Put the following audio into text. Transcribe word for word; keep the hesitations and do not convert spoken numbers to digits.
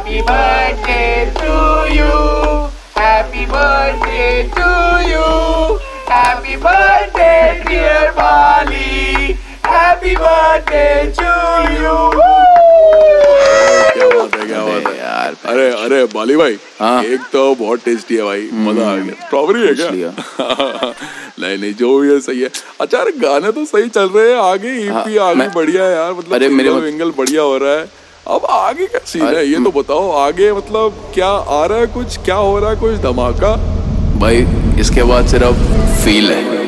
Happy birthday to you. Happy birthday to you. Happy birthday dear Bali. Happy birthday to you. क्या बात है, क्या बात है यार। अरे अरे बाली भाई, हाँ? एक तो बहुत टेस्टी है भाई, मजा आ गया। स्ट्रॉबेरी है क्या? नहीं नहीं, जो भी है सही है। अच्छा अरे गाने तो सही चल रहे हैं, आगे ईपी हाँ, आगे मैं- बढ़िया है यार, मतलब अरे मेरे विंगल बढ़िया हो रहा है। अब आगे क्या सीन है ये तो बताओ, आगे मतलब क्या आ रहा है, कुछ क्या हो रहा है, कुछ धमाका? भाई इसके बाद सिर्फ फील है।